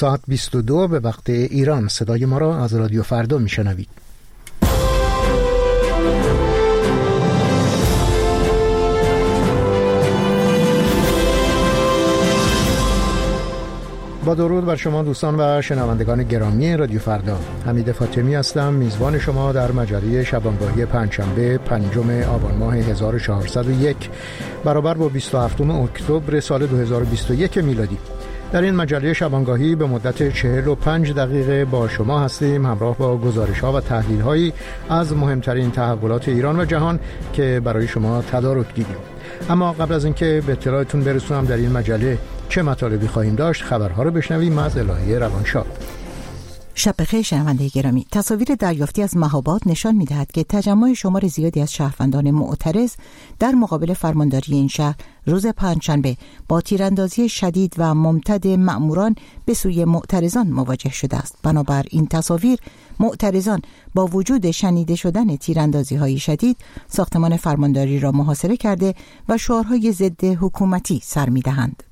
ساعت 22 به وقت ایران. صدای ما را از رادیو فردا میشنوید. با درود بر شما دوستان و شنوندگان گرامی رادیو فردا، حمید فاطمی هستم، میزبان شما در مجله شبانگاهی پنجشنبه 5 آبان ماه 1401 برابر با 27 اکتبر سال 2021 میلادی. در این مجله شبانگاهی به مدت 45 دقیقه با شما هستیم، همراه با گزارش‌ها و تحلیل‌هایی از مهمترین تحولات ایران و جهان که برای شما تدارک دیدیم. اما قبل از اینکه به اطلاعتون برسونم در این مجله چه مطالبی خواهیم داشت، خبرها رو بشنویم از الهه روانشاد. شب بخیر شنونده گرامی. تصاویر دریافتی از مهاباد نشان می‌دهد که تجمع شمار زیادی از شهروندان معترض در مقابل فرمانداری این شهر روز پنجشنبه با تیراندازی شدید و ممتد مأموران به سوی معترضان مواجه شده است. بنابر این تصاویر، معترضان با وجود شنیده شدن تیراندازی‌های شدید ساختمان فرمانداری را محاصره کرده و شعارهای ضد حکومتی سر می‌دهند.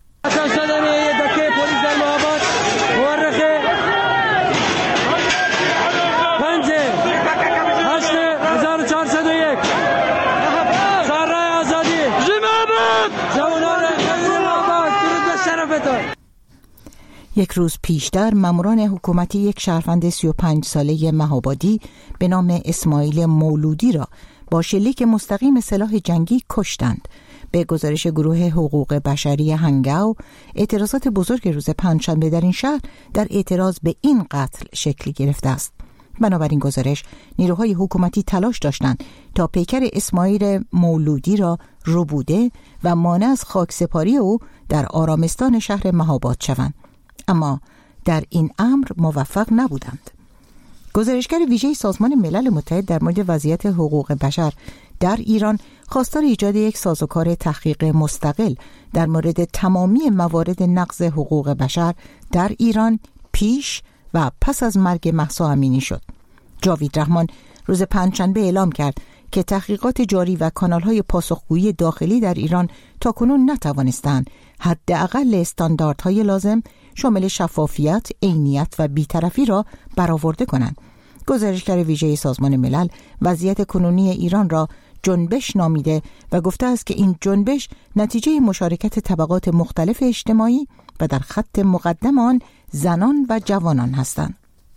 یک روز پیشتر ماموران حکومتی یک شهروند 35 ساله مهابادی به نام اسماعیل مولودی را با شلیک مستقیم سلاح جنگی کشتند. به گزارش گروه حقوق بشری هنگاو، اعتراضات بزرگ روز پنجشنبه در این شهر در اعتراض به این قتل شکل گرفته است. بنابراین گزارش، نیروهای حکومتی تلاش داشتند تا پیکر اسماعیل مولودی را ربوده و مانع از خاکسپاری او در آرامستان شهر مهاباد شوند، اما در این امر موفق نبودند. گزارشگر ویژه سازمان ملل متحد در مورد وضعیت حقوق بشر در ایران خواستار ایجاد یک سازوکار تحقیق مستقل در مورد تمامی موارد نقض حقوق بشر در ایران پیش و پس از مرگ مهسا امینی شد. جاوید رحمان روز پنجشنبه اعلام کرد که تحقیقات جاری و کانال‌های پاسخگویی داخلی در ایران تاکنون نتوانستند حداقل استانداردهای لازم شامل شفافیت، عینیت و بی‌طرفی را برآورده کنند. گزارشگر ویژه سازمان ملل وضعیت کنونی ایران را جنبش نامیده و گفته است که این جنبش نتیجه مشارکت طبقات مختلف اجتماعی و در خط مقدم آن زنان و جوانان هستند.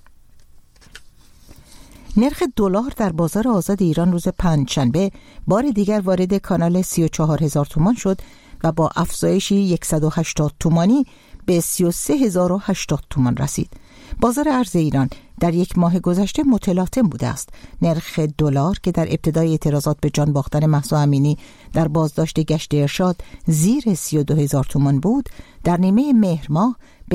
نرخ دلار در بازار آزاد ایران روز پنجشنبه بار دیگر وارد کانال 34,000 تومان شد و با افزایشی 180 تومانی به 33,080 تومان رسید. بازار ارز ایران در یک ماه گذشته متلاطم بوده است. نرخ دلار که در ابتدای اعتراضات به جان باختن مهسا امینی در بازداشت گشت ارشاد زیر 32,000 تومان بود، در نیمه مهر ماه به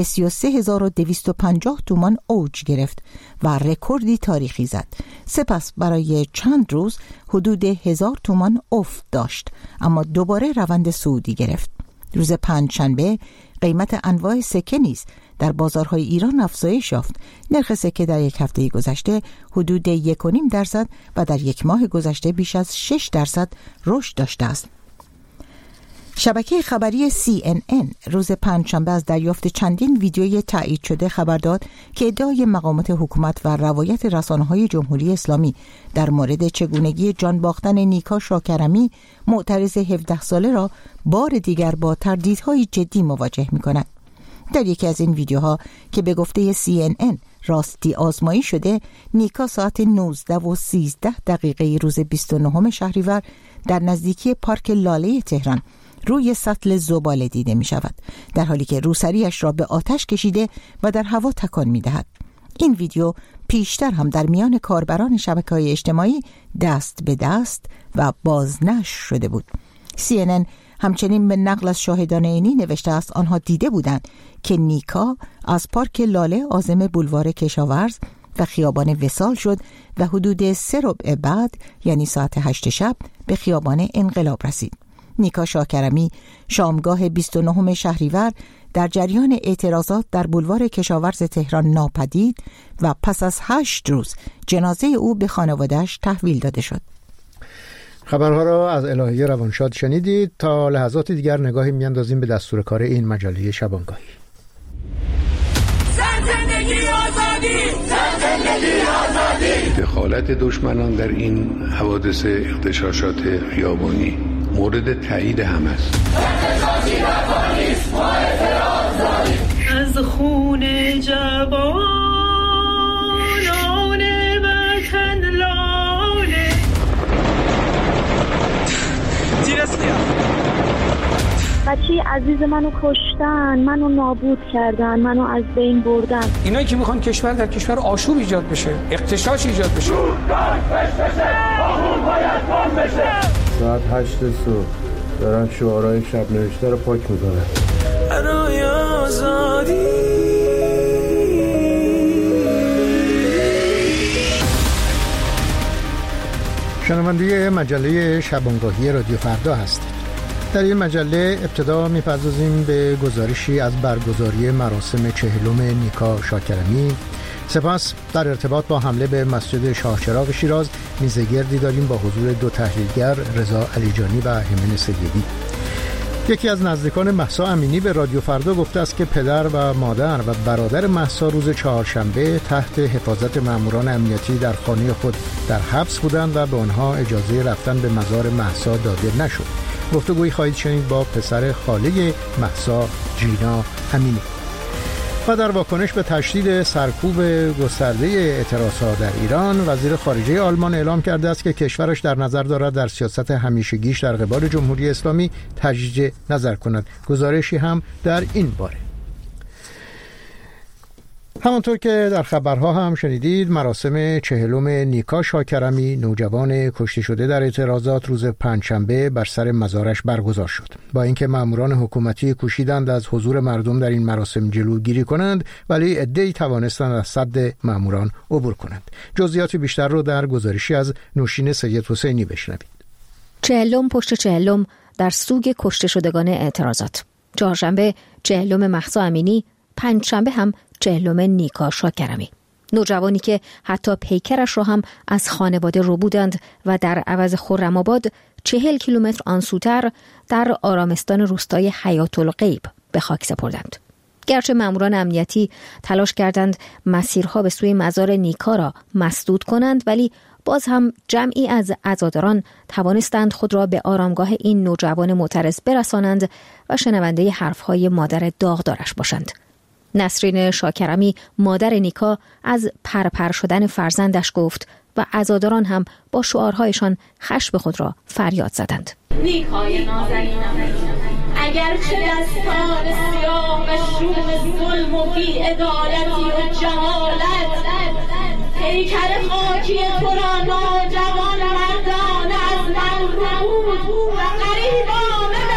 33,250 تومان اوج گرفت و رکوردی تاریخی زد. سپس برای چند روز حدود 1000 تومان افت داشت، اما دوباره روند صعودی گرفت. روز پنجشنبه قیمت انواع سکه نیز در بازارهای ایران افزایش یافت. نرخ سکه در یک هفته گذشته حدود 1.5% و در یک ماه گذشته بیش از 6% رشد داشته است. شبکه خبری CNN روز پنجشنبه از دریافت چندین ویدیوی تایید شده خبر داد که ادعای مقامات حکومت و روایت رسانه‌های جمهوری اسلامی در مورد چگونگی جان باختن نیکا شاکرمی، معترض 17 ساله را بار دیگر با تردیدهای جدی مواجه می‌کند. در یکی از این ویدیوها که به گفته CNN راستی آزمایی شده، نیکا ساعت 19:13 روز 29 شهریور در نزدیکی پارک لاله تهران روی سطل زباله دیده می شود، در حالی که روسریش را به آتش کشیده و در هوا تکان می دهد. این ویدیو پیشتر هم در میان کاربران شبکه‌های اجتماعی دست به دست و بازنشر شده بود. CNN همچنین به نقل از شاهدان عینی نوشته است آنها دیده بودند که نیکا از پارک لاله عازم بولوار کشاورز و خیابان وصال شد و حدود 3 ربع بعد، یعنی ساعت 8 شب، به خیابان انقلاب رسید. نیکا شاکرمی شامگاه 29 شهریور در جریان اعتراضات در بولوار کشاورز تهران ناپدید و پس از 8 روز جنازه او به خانواده‌اش تحویل داده شد. خبرها را از الهه روانشاد شنیدید. تا لحظات دیگر نگاهی میاندازیم به دستور کار این مجله شبانگاهی. دخالت دشمنان در این حوادث اغتشاشات خیابانی مورد تایید همه است. از خون جوانان وطن لاله بچه عزیز منو کشتن، منو نابود کردن، منو از بین بردن. اینایی که میخوان کشور در کشور آشوب ایجاد بشه، اغتشاش ایجاد بشه. ساعت 8 صبح دارن شعارهای شب نوشته رو پاک میکنن. برای آزادی. شنونده مجله شبانگاهی رادیو فردا هستید. در این مجله ابتدا می‌پردازیم به گزارشی از برگزاری مراسم 40 نیکا شاکرمی. سپس در ارتباط با حمله به مسجد شاهچراغ شیراز میزگردی داریم با حضور دو تحلیلگر، رضا علیجانی و همین سیدی. یکی از نزدیکان مهسا امینی به رادیو فردا گفته است که پدر و مادر و برادر مهسا روز چهارشنبه تحت حفاظت ماموران امنیتی در خانه خود در حبس بودند و به آنها اجازه رفتن به مزار مهسا داده نشد. گفتگویی خواهید شنید با پسر خاله مهسا، جینا امینی. و در واکنش به تشدید سرکوب گسترده اعتراضات در ایران، وزیر خارجه آلمان اعلام کرده است که کشورش در نظر دارد در سیاست همیشگیش در قبال جمهوری اسلامی تجدید نظر کند. گزارشی هم در این باره. همانطور که در خبرها هم شنیدید، مراسم 40 نیکا شاکرمی، نوجوان کشته شده در اعتراضات، روز پنجشنبه بر سر مزارش برگزار شد. با اینکه ماموران حکومتی کوشیدند از حضور مردم در این مراسم جلوگیری کنند، ولی عده‌ای توانستند از سد ماموران عبور کنند. جزئیات بیشتر رو در گزارشی از نوشین سید حسینی بشنوید. 40 پشت 40 در سوگ کشته شدگان اعتراضات. چهارشنبه 40 مهسا امینی، پنجشنبه هم 40 نیکا شاکرمی. نوجوانی که حتی پیکرش را هم از خانواده رو بودند و در عوض خرم‌آباد 40 کیلومتر آنسوتر در آرامستان روستای حیات الغیب به خاک سپردند. گرچه ماموران امنیتی تلاش کردند مسیرها به سوی مزار نیکا را مسدود کنند، ولی باز هم جمعی از عزاداران توانستند خود را به آرامگاه این نوجوان معترض برسانند و شنونده حرفهای مادر داغدارش باشند. نسرین شاکرمی، مادر نیکا، از پرپر شدن فرزندش گفت و عزاداران هم با شعارهایشان خشم خود را فریاد زدند. نیکای نازنینم، اگرچه دستان سیاه و شوم ظلم و بی‌عدالتی و جهالت پیکر خاکی تو را نوجوان مردانه از من ربود و غریبانه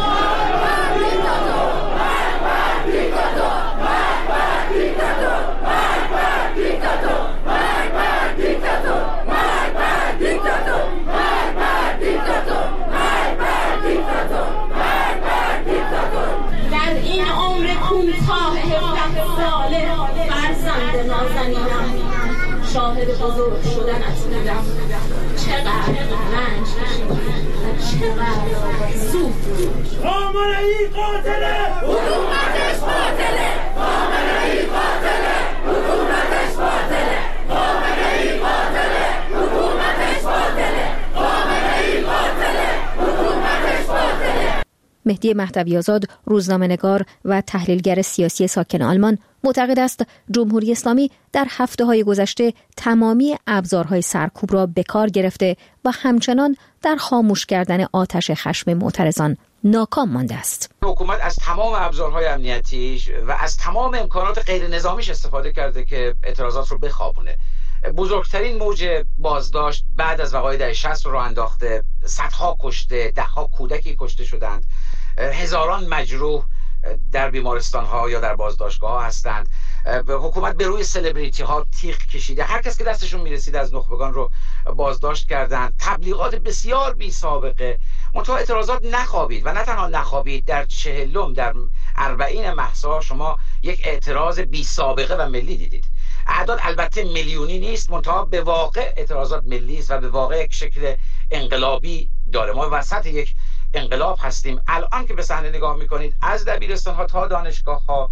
در این عمر کوتاه 17 ساله فرزند نازنینم شاهد بزرگ شدنت بودم. چقدر رنج کشیدی و چقدر زود. خامنه ای قاتله، حکومتش قاتله. خامنه ای قاتله، حکومتش قاتله. خامنه ای قاتله، حکومتش قاتله. خامنه ای قاتله، حکومتش قاتله. مهدی مهدوی‌آزاد، روزنامه‌نگار و تحلیلگر سیاسی ساکن آلمان، معتقد است جمهوری اسلامی در هفته‌های گذشته تمامی ابزارهای سرکوب را به کار گرفته و همچنان در خاموش کردن آتش خشم معترضان ناکام مانده است. حکومت از تمام ابزارهای امنیتیش و از تمام امکانات غیر نظامیش استفاده کرده که اعتراضات رو بخوابونه. بزرگترین موج بازداشت بعد از وقایع دهه 60 رو انداخته، صدها کشته، دهها کودکی کشته شدند، هزاران مجروح در بیمارستان ها یا در بازداشتگاه ها هستند. حکومت به روی سلبریتی ها تیغ کشیده، هر کس که دستشون میرسید از نخبگان رو بازداشت کردند. تبلیغات بسیار بی سابقه. منتها اعتراضات نخوابید و نه تنها نخوابید، در 40 در 40 مهسا شما یک اعتراض بی سابقه و ملی دیدید. اعداد البته میلیونی نیست، منتها به واقع اعتراضات ملی است و به واقع یک شکل انقلابی داره. ما وسط یک انقلاب هستیم. الان که به صحنه نگاه میکنید، از دبیرستان ها تا دانشگاه ها،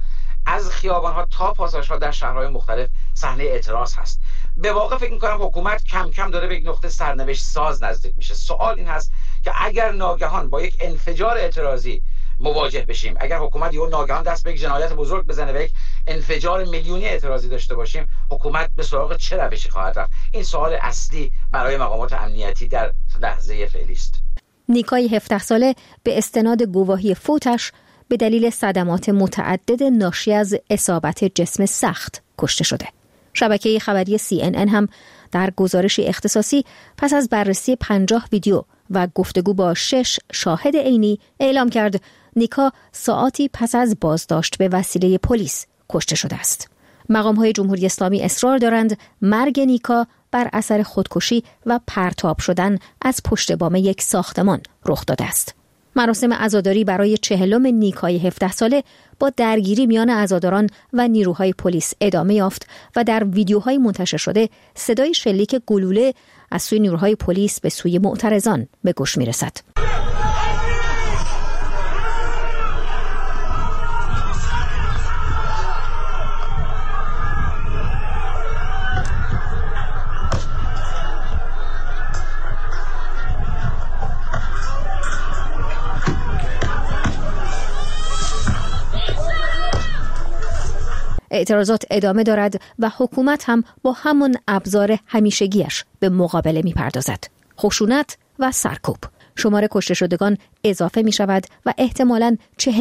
از خیابان‌ها تا پاساژها در شهرهای مختلف صحنه اعتراض هست. به واقع فکر می‌کنم حکومت کم کم داره به یک نقطه سرنوشت ساز نزدیک میشه. سوال این هست که اگر ناگهان با یک انفجار اعتراضی مواجه بشیم، اگر حکومت یهو ناگهان دست به یک جنایت بزرگ بزنه و یک انفجار میلیونی اعتراضی داشته باشیم، حکومت به سراغ چه روشی خواهد رفت؟ این سوال اصلی برای مقامات امنیتی در لحظه فعلی است. نیکای 17 ساله به استناد گواهی فوتش به دلیل صدمات متعدد ناشی از اصابت جسم سخت کشته شده. شبکه خبری CNN هم در گزارشی اختصاصی پس از بررسی 50 ویدیو و گفتگو با 6 شاهد عینی اعلام کرد نیکا ساعاتی پس از بازداشت به وسیله پلیس کشته شده است. مقام‌های جمهوری اسلامی اصرار دارند مرگ نیکا بر اثر خودکشی و پرتاب شدن از پشت بام یک ساختمان رخ داده است. مراسم عزاداری برای 40 نیکای 17 ساله با درگیری میان عزاداران و نیروهای پلیس ادامه یافت و در ویدیوهای منتشر شده صدای شلیک گلوله از سوی نیروهای پلیس به سوی معترضان به گوش میرسد. اعتراضات ادامه دارد و حکومت هم با همون ابزار همیشگیش به مقابله می‌پردازد. خشونت و سرکوب. شمار کشته شدگان اضافه می شود و احتمالاً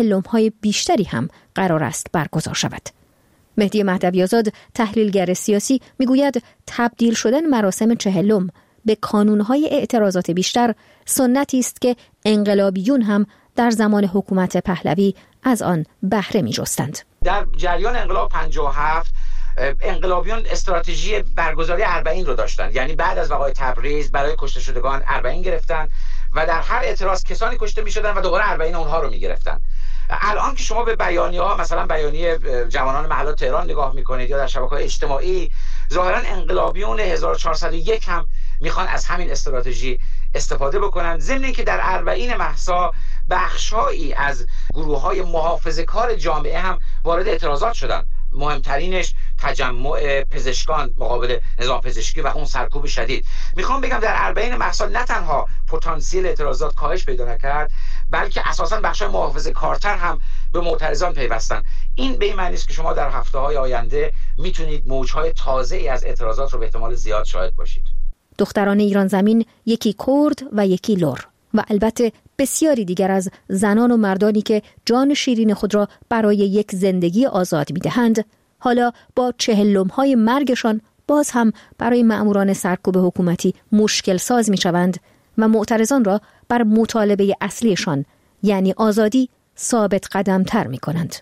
40 بیشتری هم قرار است برگزار شود. مهدی مهدوی‌آزاد تحلیلگر سیاسی میگوید تبدیل شدن مراسم 40 به کانون‌های اعتراضات بیشتر سنتی است که انقلابیون هم در زمان حکومت پهلوی از آن بهره می‌جستند. در جریان انقلاب 57 انقلابیون استراتژی برگزاری اربعین رو داشتن، یعنی بعد از وقایع تبریز برای کشته شدگان اربعین گرفتن و در هر اعتراض کسانی کشته می‌شدن و دوباره اربعین اونها رو می‌گرفتن. الان که شما به بیانیه‌ها مثلا بیانیه جوانان محلات تهران نگاه می‌کنید یا در شبکه‌های اجتماعی، ظاهراً انقلابیون 1401 هم میخوان از همین استراتژی استفاده بکنن، ضمن اینکه در اربعین مهسا بخش‌هایی از گروه‌های محافظه‌کار جامعه هم وارد اعتراضات شدن. مهمترینش تجمع پزشکان مقابل نظام پزشکی و اون سرکوب شدید. میخوام بگم در اربعین مهسا نه تنها پتانسیل اعتراضات کاهش پیدا نکرد، بلکه اساساً بخش‌های محافظه‌کارتر هم به معترضان پیوستن. این به این معنی است که شما در هفته‌های آینده میتونید موج‌های تازه‌ای از اعتراضات رو به احتمال زیاد شاهد باشید. دختران ایران زمین، یکی کرد و یکی لر و البته بسیاری دیگر از زنان و مردانی که جان شیرین خود را برای یک زندگی آزاد می‌دهند، حالا با 40 مرگشان باز هم برای مأموران سرکوب حکومتی مشکل ساز می‌شوند و معترضان را بر مطالبه اصلیشان یعنی آزادی ثابت قدم‌تر می‌کنند.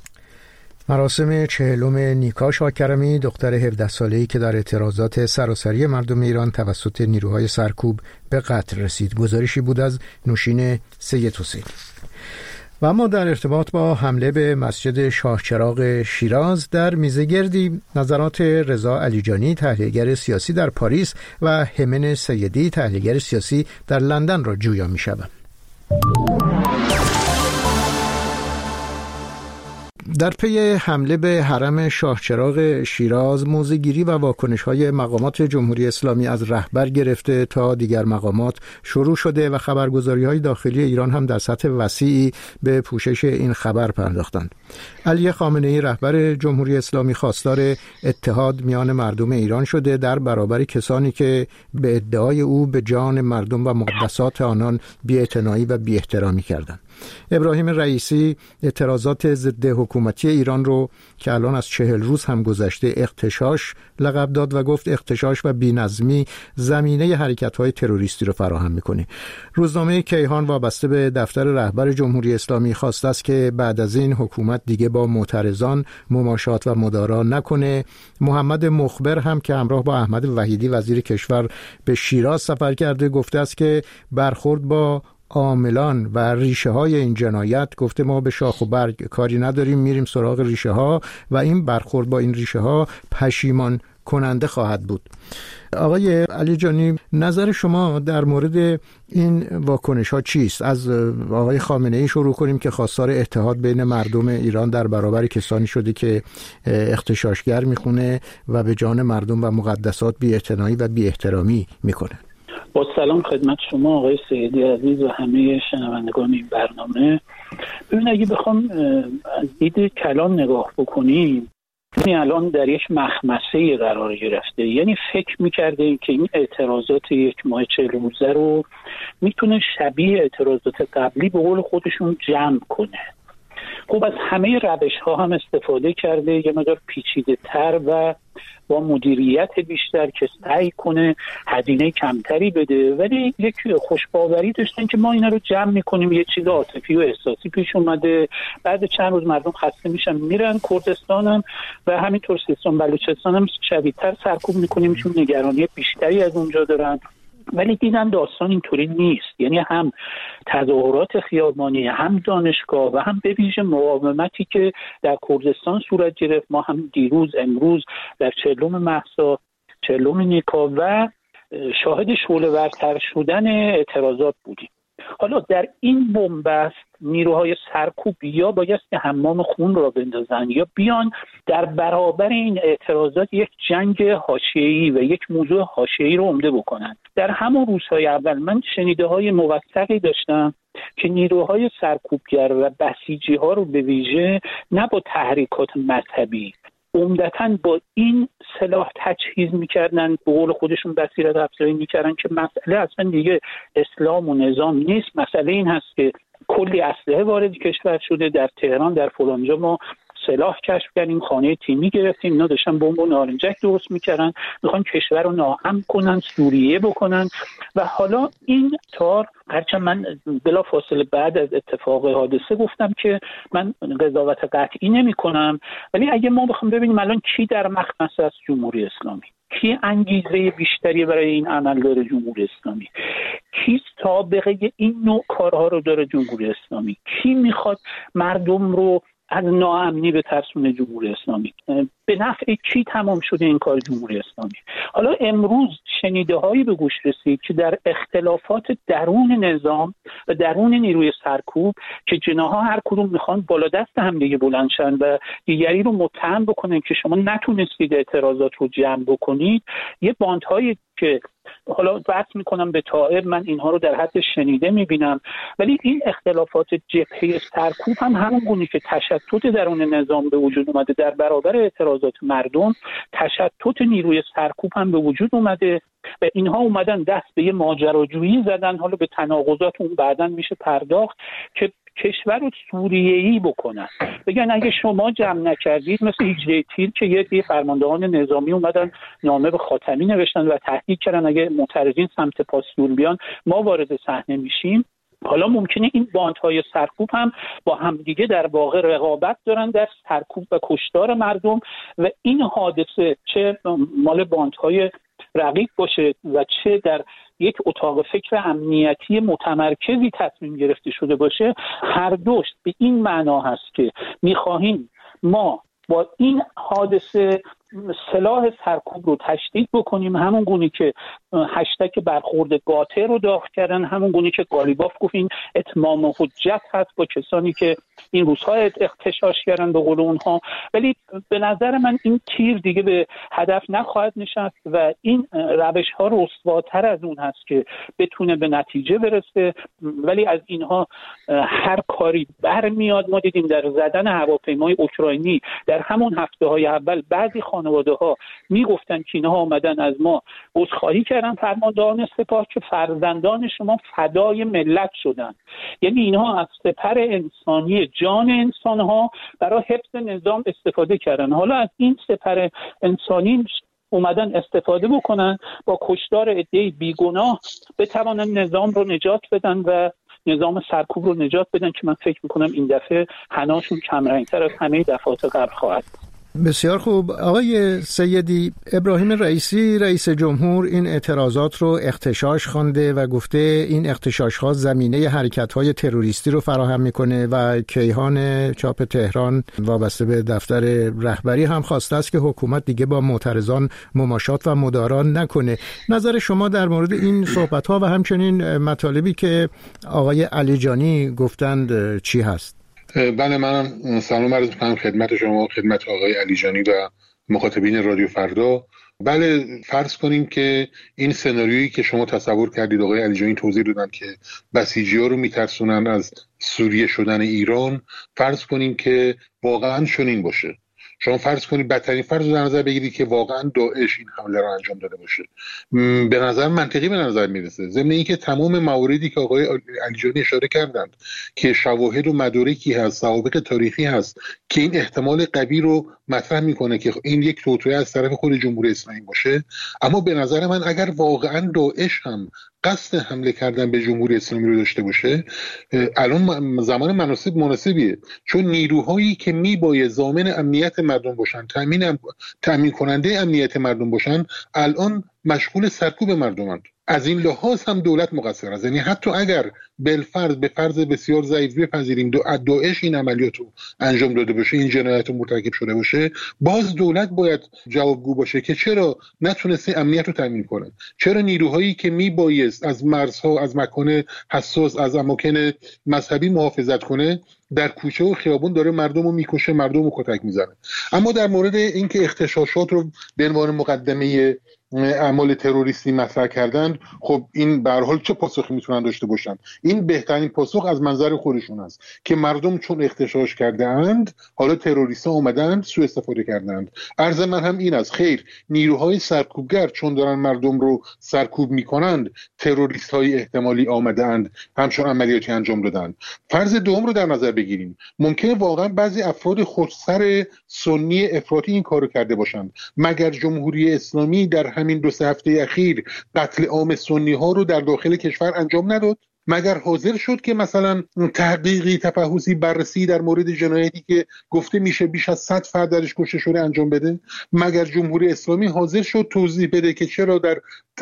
مراسم 40 نیکا شاکرمی، دختر 17 ساله‌ای که در اعتراضات سراسری مردم ایران توسط نیروهای سرکوب به قتل رسید. گزارشی بود از نوشین سید حسین. و اما در ارتباط با حمله به مسجد شاهچراغ شیراز در میزگردی نظرات رضا علیجانی تحلیلگر سیاسی در پاریس و همن سیدی تحلیلگر سیاسی در لندن را جویا می‌شوند. در پی حمله به حرم شاهچراغ شیراز، موضع‌گیری و واکنش‌های مقامات جمهوری اسلامی از رهبر گرفته تا دیگر مقامات شروع شده و خبرگزاری‌های داخلی ایران هم در سطح وسیعی به پوشش این خبر پرداختند. علی خامنه‌ای رهبر جمهوری اسلامی خواستار اتحاد میان مردم ایران شده در برابر کسانی که به ادعای او به جان مردم و مقدسات آنان بی‌اعتنایی و بی‌احترامی کردند. ابراهیم رئیسی اعتراضات ضد حکومتی ایران رو که الان از 40 روز هم گذشته اغتشاش لقب داد و گفت اغتشاش و بی‌نظمی زمینه حرکت‌های تروریستی رو فراهم می‌کنه. روزنامه کیهان وابسته به دفتر رهبر جمهوری اسلامی خواسته است که بعد از این حکومت دیگه با معترضان مماشات و مدارا نکنه. محمد مخبر هم که همراه با احمد وحیدی وزیر کشور به شیراز سفر کرده گفته است که برخورد با عاملان و ریشه های این جنایت، گفته ما به شاخ و برگ کاری نداریم، میریم سراغ ریشه ها و این برخورد با این ریشه ها پشیمان کننده خواهد بود. آقای علی جانی، نظر شما در مورد این واکنش ها چیست؟ از آقای خامنه ای شروع کنیم که خواستار اتحاد بین مردم ایران در برابر کسانی شده که اغتشاشگر میخونه و به جان مردم و مقدسات بی‌اعتنایی و بی احترامی میکنه. با سلام خدمت شما آقای سیدی عزیز و همه شنوندگان این برنامه. ببین اگه بخوام از دید کلان نگاه بکنیم، یعنی الان در یک مخمسه قرار گرفته، یعنی فکر میکرده که این اعتراضات 1 ماه 40 روزه رو میتونه شبیه اعتراضات قبلی به قول خودشون جمع کنه. خب از همه روش ها هم استفاده کرده، یه مقدار پیچیده تر و با مدیریت بیشتر که سعی کنه هزینه کمتری بده، ولی یک خوشباوری داشتن که ما اینا رو جمع میکنیم، یه چیز عاطفی و احساسی پیش اومده، بعد چند روز مردم خسته میشن میرن. کردستان هم و همینطور سیستان بلوچستان هم شدیدتر سرکوب میکنیم چون نگرانی بیشتری از اونجا دارن. ولی دیدن داستان اینطوری نیست، یعنی هم تظاهرات خیابانی، هم دانشگاه و هم به ویژه مقاومتی که در کردستان صورت گرفت. ما هم دیروز امروز در 40 مهسا، 40 نیکا و شاهد شعله‌ورتر شدن اعتراضات بودیم. حالا در این بنبست نیروهای سرکوب یا باید که حمام خون را بندازن یا بیان در برابر این اعتراضات یک جنگ حاشیه‌ای و یک موضوع حاشیه‌ای رو عمده بکنن. در همون روزهای اول من شنیده‌های موثقی داشتم که نیروهای سرکوبگر و بسیجی‌ها رو به ویژه نه با تحریکات مذهبی، عمدتاً با این سلاح تجهیز می‌کردن، به قول خودشون بصیرت افزایی می‌کردن که مسئله اصلا دیگه اسلام و نظام نیست، مسئله این هست که کلی اسلحه وارد کشور شده. در تهران در فلانجا ما سلاح کشف کردیم، خانه تیمی گرفتیم، اینا داشتن بمب و نارنجک درست میکردن، میخوان کشور رو ناامن کنن، سوریه بکنن. و حالا این تار، هرچند من بلا فاصله بعد از اتفاق حادثه گفتم که من قضاوت قطعی نمی کنم، ولی اگه ما بخوام ببینیم الان کی در مخمسه است، جمهوری اسلامی، کی انگیزه بیشتری برای این عمل داره، جمهوری اسلامی، کی سابقه این نوع کارها رو داره، جمهوری اسلامی، کی میخواد مردم رو از ناامنی به ترسون، جمهوری اسلامی، به نفع کی تمام شده این کار، جمهوری اسلامی. حالا امروز شنیده‌هایی به گوش رسید که در اختلافات درون نظام و درون نیروی سرکوب که جناح‌ها هر کدوم میخوان بالا دست هم دیگه بلند شن و دیگری رو متهم بکنن که شما نتونستید اعتراضات رو جمع بکنید، یه باندهایی که حالا بحث میکنم به طائر، من اینها رو در حد شنیده میبینم، ولی این اختلافات جبهه سرکوب هم همون گونه که تشتت درون نظام به وجود اومده در برابر اعتراضات مردم، تشتت نیروی سرکوب هم به وجود اومده و اینها اومدن دست به یه ماجراجویی زدن. حالا به تناقضات اون بعداً میشه پرداخت که کشور رو سوریه‌ای بکنن، بگن اگه شما جمع نکردید، مثل 18 تیر که یه فرماندهان نظامی اومدن نامه به خاتمی نوشتن و تهدید کردن اگه معترضین سمت پاسدور بیان ما وارد صحنه میشیم. حالا ممکنه این باندهای سرکوب هم با همدیگه در واقع رقابت دارن در سرکوب و کشتار مردم و این حادثه چه مال باندهای رقیب باشه و چه در یک اتاق فکر امنیتی متمرکزی تصمیم گرفته شده باشه، هر دوش به این معنا هست که میخواهیم ما با این حادثه سلاح سرکوب رو تشدید بکنیم، همون گونه که هشتگ برخورد قاطع رو داغ کردن، همون گونه که قالیباف گفت این اتمام حجت هست با کسانی که این روزها اغتشاش کردن به قول اونها. ولی به نظر من این تیر دیگه به هدف نخواهد نشست و این روش ها رسواتر از اون هست که بتونه به نتیجه برسه. ولی از اینها هر کاری برمیاد. ما دیدیم در زدن هواپیمای اوکراینی در همون هفته های اول بعضی خانواده ها میگفتن که اینها آمدن از ما عذرخواهی کردن، فرماندهان سپاه، که فرزندان شما فدای ملت شدن. یعنی اینها از سپر انسانی جان انسانها برای حفظ نظام استفاده کردن. حالا از این سپر انسانی اومدن استفاده بکنن، با کشتار عده‌ای بیگناه بتوانن نظام رو نجات بدن و نظام سرکوب رو نجات بدن که من فکر میکنم این دفعه حناشون کمرنگتر از همه دفعات قبل خواهد. بسیار خوب. آقای سیدی، ابراهیم رئیسی رئیس جمهور این اعتراضات رو اغتشاش خوانده و گفته این اغتشاش‌ها زمینه حرکت‌های تروریستی رو فراهم می‌کنه و کیهان چاپ تهران وابسته به دفتر رهبری هم خواسته است که حکومت دیگه با معترضان مماشات و مدارا نکنه. نظر شما در مورد این صحبت‌ها و همچنین مطالبی که آقای علیجانی گفتند چی هست؟ بله، منم سلام عرض می‌کنم خدمت شما، خدمت آقای علیجانی و مخاطبین رادیو فردا. بله، فرض کنیم که این سناریویی که شما تصور کردید، آقای علیجانی توضیح دادن که بسیجی‌ها رو میترسونن از سوریه شدن ایران، فرض کنیم که واقعا چنین باشه. شما فرض کنید بدترین فرض رو در نظر بگیرید که واقعا داعش این حمله رو انجام داده باشه. به نظر منطقی به نظر میرسه، ضمن اینکه تمام مواردی که آقای علیجانی اشاره کردند که شواهد و مدارکی هست، سوابق تاریخی هست که این احتمال قوی رو مطرح میکنه که این یک توطئه از طرف خود جمهوری اسلامی باشه. اما به نظر من اگر واقعا داعش هم قصد حمله کردن به جمهوری اسلامی رو داشته باشه، الان زمان مناسبیه، چون نیروهایی که میباید ضامن امنیت مردم باشن، تامین کننده امنیت مردم باشن، الان مشغول سرکوب مردمند. از این لحاظ هم دولت مقصر است. یعنی حتی اگر به فرض بسیار ضعیف بپذیریم داعش این عملیات رو انجام داده باشه، این جنایت رو مرتکب شده باشه، باز دولت باید جوابگو باشه که چرا نتونسته امنیت رو تامین کنه، چرا نیروهایی که میبایست از مرزها، از مکان حساس، از اماکن مذهبی محافظت کنه، در کوچه و خیابون داره مردم رو میکشه، مردم رو کتک میزنه. اما در مورد اینکه اغتشاشات رو به عنوان مقدمه اعمال تروریستی مطرح کردن، خب این به هر حال چه پاسخی میتونن داشته باشن؟ این بهترین پاسخ از منظر خودشون است که مردم چون اغتشاش کردند، حالا تروریست‌ها اومدن سوء استفاده کردند. عرض من هم این است، خیر، نیروهای سرکوبگر چون دارن مردم رو سرکوب میکنند، تروریست‌های احتمالی آمدند همچون عملیاتی انجام دادن. فرض دوم رو در نظر بگیریم، ممکنه واقعا بعضی افراد خودسر سنی افراطی این کارو کرده باشند. مگر جمهوری اسلامی در همین 2-3 هفته اخیر قتل عام سنی ها رو در داخل کشور انجام نداد؟ مگر حاضر شد که مثلا تحقیقی، تفحصی، بررسی در مورد جنایتی که گفته میشه بیش از 100 فرد درش کشته شده انجام بده؟ مگر جمهوری اسلامی حاضر شد توضیح بده که چرا در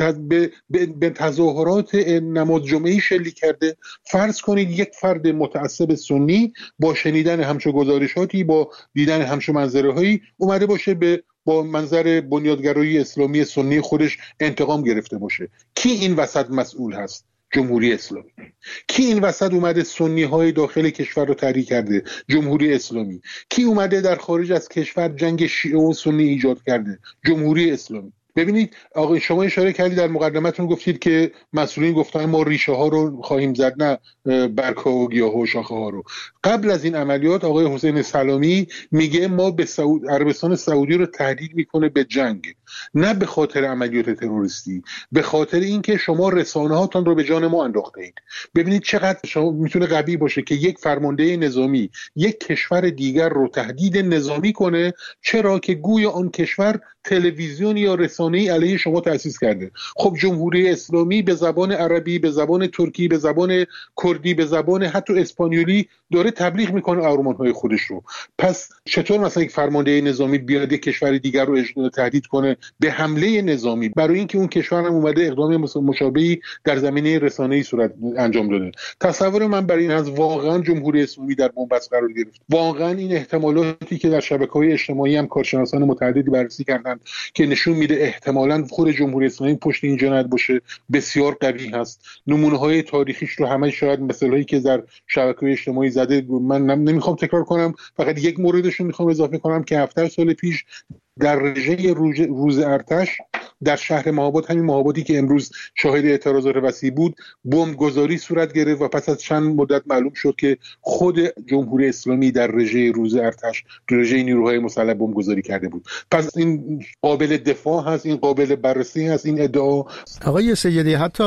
به تظاهرات نماز جمعه‌ای شلیک کرده؟ فرض کنید یک فرد متعصب سنی با شنیدن همچو گزارشاتی، با دیدن همچو منظره‌هایی اومده باشه با منظر بنیادگرایی اسلامی سنی خودش انتقام گرفته باشه. کی این وسط مسئول هست؟ جمهوری اسلامی. کی این وسط اومده سنی های داخل کشور رو تحریک کرده؟ جمهوری اسلامی. کی اومده در خارج از کشور جنگ شیعه و سنی ایجاد کرده؟ جمهوری اسلامی. ببینید آقا، شما اشاره کردید در مقدمتون، گفتید که مسئولین گفتن ما ریشه ها رو خواهیم زد، نه برگ‌ها و گیاها و شاخه ها رو. قبل از این عملیات آقای حسین سلامی میگه ما به عربستان سعودی رو تهدید میکنه به جنگ، نه به خاطر عملیات تروریستی، به خاطر اینکه شما رسانه هاتون رو به جان ما انداخته اید. ببینید چقدر شما میتونه قوی باشه که یک فرمانده نظامی یک کشور دیگر رو تهدید نظامی کنه، چرا که گویا آن کشور تلویزیون یا رسانه‌ای علیه شما تأسیس کرده. خب جمهوری اسلامی به زبان عربی، به زبان ترکی، به زبان کردی، به زبان حتی اسپانیولی داره تبلیغ میکنه آرمان‌های خودش رو. پس چطور مثلا یک فرمانده نظامی بیاد یک کشور دیگر رو تهدید کنه به حمله نظامی، برای اینکه اون کشور هم اومده اقدام مشابهی در زمینه رسانه‌ای صورت انجام داده؟ تصور من برای این هست واقعا جمهوری اسلامی در بنبست قرار گرفت. واقعا این احتمالاتی که در شبکه‌های اجتماعی هم کارشناسان متعددی بررسی کردند که نشون میده احتمالاً خود جمهوری اسلامی پشت این جنایت باشه بسیار قوی هست. نمونه‌های تاریخیش رو همه شاید مثالایی که در شبکه‌های اجتماعی زده من نمیخوام تکرار کنم، فقط یک موردش رو میخوام اضافه کنم که 7 سال پیش در رژه روز ارتش در شهر مهاباد، همین مهابادی که امروز شاهد اعتراضات وسیع بود، بمبگذاری صورت گرفت و پس از چند مدت معلوم شد که خود جمهوری اسلامی در رژه روز ارتش، رژه نیروهای مسلح بمبگذاری کرده بود. پس این قابل دفاع هست، این قابل بررسی هست، این ادعا. آقای سیدی، حتی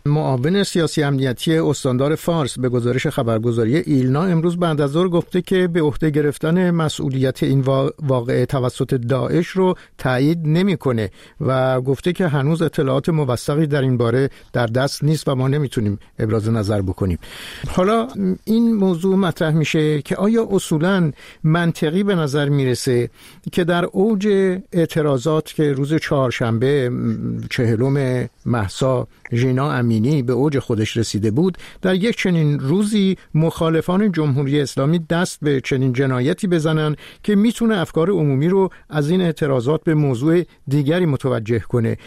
معاون سیاسی امنیتی استاندار فارس به گزارش خبرگزاری ایلنا امروز بعد از ظهر گفته که به عهده گرفتن مسئولیت این واقعه توسط داعش رو تایید نمی‌کنه و گفته که هنوز اطلاعات موثقی در این باره در دست نیست و ما نمیتونیم ابراز نظر بکنیم. حالا این موضوع مطرح میشه که آیا اصولاً منطقی به نظر میرسه که در اوج اعتراضات که روز چهارشنبه 40 مهسا ژینا امینی به اوج خودش رسیده بود، در یک چنین روزی مخالفان جمهوری اسلامی دست به چنین جنایتی بزنن که میتونه افکار عمومی رو از این اعتراضات به موضوع دیگری متوجه کنه؟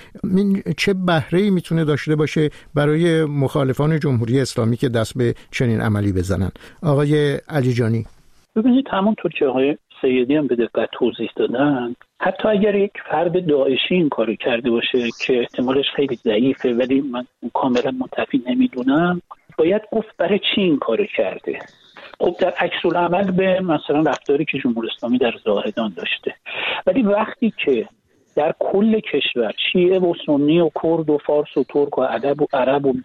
چه بهره‌ای میتونه داشته باشه برای مخالفان جمهوری اسلامی که دست به چنین عملی بزنن؟ آقای علیجانی. ببینید همونطور که آقای سیدی هم به دقت توضیح دادن، حتی اگر یک فرد داعشی این کارو کرده باشه که احتمالش خیلی ضعیفه ولی من کاملا منتفی نمیدونم، باید گفت برای چی این کارو کرده. خب در عکس العمل به مثلا رفتاری که جمهوری اسلامی در زاهدان داشته، ولی وقتی که در کل کشور شیعه و سنی و کرد و فارس و ترک و عرب و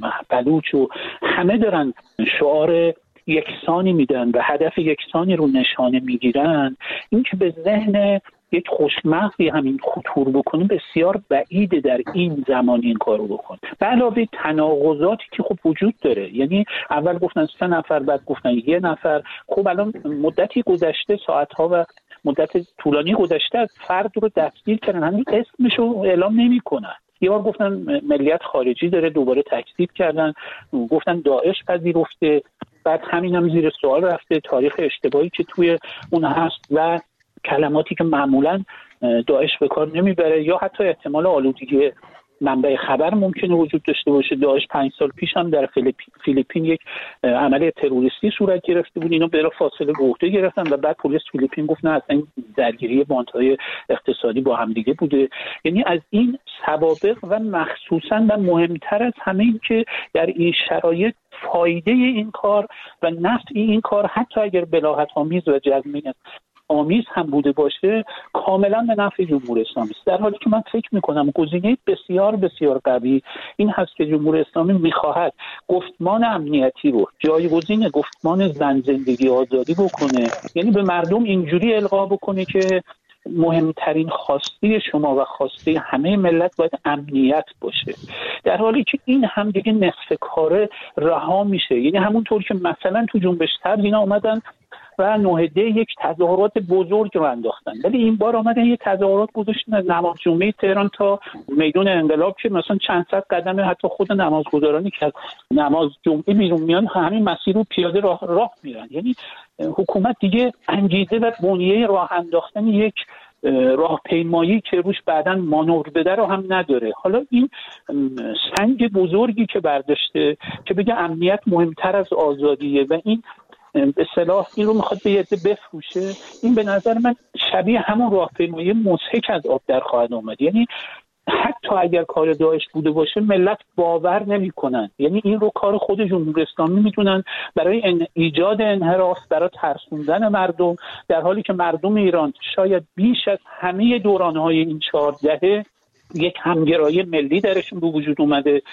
بلوچ و همه دارن شعار یکسانی میدن و هدف یکسانی رو نشانه میگیرن، این که به ذهن یک خوشمغزی همین خطور بکنه بسیار بعیده در این زمان این کارو بکنه. به علاوه تناقضاتی که خب وجود داره، یعنی اول گفتن 3 نفر بعد گفتن 1 نفر. خب الان مدتی گذشته، ساعت‌ها و مدت طولانی گذشته از فرد رو دستگیر کردن، همین اسمشو اعلام نمی‌کنن. یه بار گفتن ملیت خارجی داره، دوباره تکذیب کردن، گفتن داعش پذیرفته، بعد همین هم زیر سوال رفته، تاریخ اشتباهی که توی اون هست و کلماتی که معمولاً داعش به کار نمیبره، یا حتی احتمال آلودگی منبع خبر ممکنه وجود داشته باشه. داعش 5 سال پیش هم در فیلیپین یک عمل تروریستی صورت گرفته بود، اینا بلا فاصله به عهده گرفتن و بعد پلیس فیلیپین گفت نه اصلا درگیری باندهای اقتصادی با هم دیگه بوده. یعنی از این سوابق و مخصوصاً و مهمتر از همه این که در این شرایط فایده این کار و نفع این کار حتی اگر بلاهت آمیز و جزمه آمیز هم بوده باشه کاملا به نفع جمهوری اسلامی است، در حالی که من فکر میکنم گزینه بسیار بسیار قوی این هست که جمهوری اسلامی میخواهد گفتمان امنیتی رو جایگزین گفتمان زن زندگی آزادی بکنه، یعنی به مردم اینجوری القا بکنه که مهمترین خواسته شما و خواسته همه ملت باید امنیت باشه، در حالی که این هم دیگه نصف کاره رها میشه. یعنی همونطور که مثلا تو جنبش طرح اینا اومدن و 9 دی یک تظاهرات بزرگ رو انداختن، ولی این بار آمدن یک تظاهرات گذاشتن از نماز جمعه تهران تا میدان انقلاب که مثلا چند صد قدم، حتی خود نمازگزارانی که از نماز جمعه بیرون میان همین مسیر رو پیاده راه میرن. یعنی حکومت دیگه انگیزه و بنیه راه انداختن یک راهپیمایی که روش بعداً مانور بده رو هم نداره. حالا این سنگ بزرگی که برداشته که بگه امنیت مهمتر از آزادیه و این به اصطلاح این رو میخواد به یه عده بفروشه، این به نظر من شبیه همون راهپیمایی مضحک از آب در خواهد آمد. یعنی حتی اگر کار داعش بوده باشه ملت باور نمی‌کنن، یعنی این رو کار خود جمهوری اسلامی میدونن برای ایجاد انحراف، برای ترسوندن مردم، در حالی که مردم ایران شاید بیش از همه دوران‌های این 4 دهه یک همگرایی ملی درشون به وجود اومده.